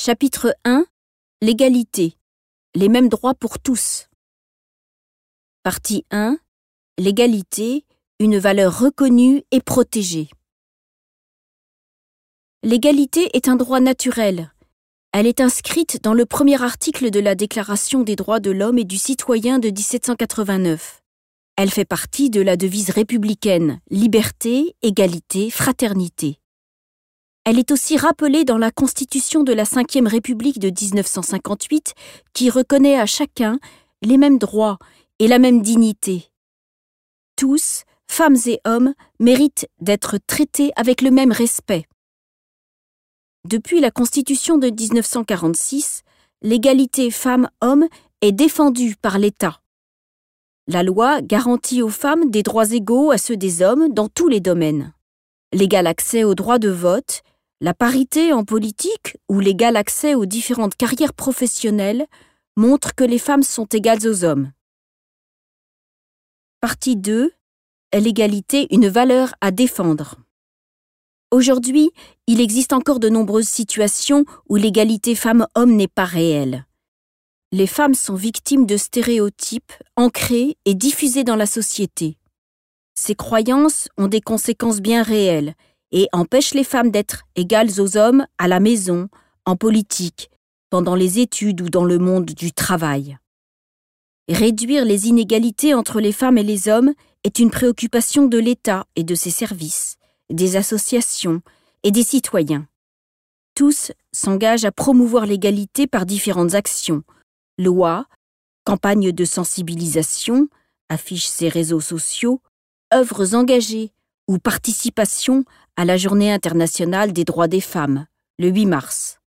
Chapitre 1. L'égalité. Les mêmes droits pour tous. Partie 1. L'égalité, une valeur reconnue et protégée. L'égalité est un droit naturel. Elle est inscrite dans le premier article de la Déclaration des droits de l'homme et du citoyen de 1789. Elle fait partie de la devise républicaine « Liberté, égalité, fraternité ». Elle est aussi rappelée dans la Constitution de la Ve République de 1958 qui reconnaît à chacun les mêmes droits et la même dignité. Tous, femmes et hommes, méritent d'être traités avec le même respect. Depuis la Constitution de 1946, l'égalité femmes-hommes est défendue par l'État. La loi garantit aux femmes des droits égaux à ceux des hommes dans tous les domaines. L'égal accès au droit de vote, la parité en politique ou l'égal accès aux différentes carrières professionnelles montrent que les femmes sont égales aux hommes. Partie 2. L'égalité, une valeur à défendre. Aujourd'hui, il existe encore de nombreuses situations où l'égalité femmes-hommes n'est pas réelle. Les femmes sont victimes de stéréotypes ancrés et diffusés dans la société. Ces croyances ont des conséquences bien réelles et empêchent les femmes d'être égales aux hommes à la maison, en politique, pendant les études ou dans le monde du travail. Réduire les inégalités entre les femmes et les hommes est une préoccupation de l'État et de ses services, des associations et des citoyens. Tous s'engagent à promouvoir l'égalité par différentes actions, lois, campagnes de sensibilisation, affichent ses réseaux sociaux, œuvres engagées ou participation à la Journée internationale des droits des femmes, le 8 mars.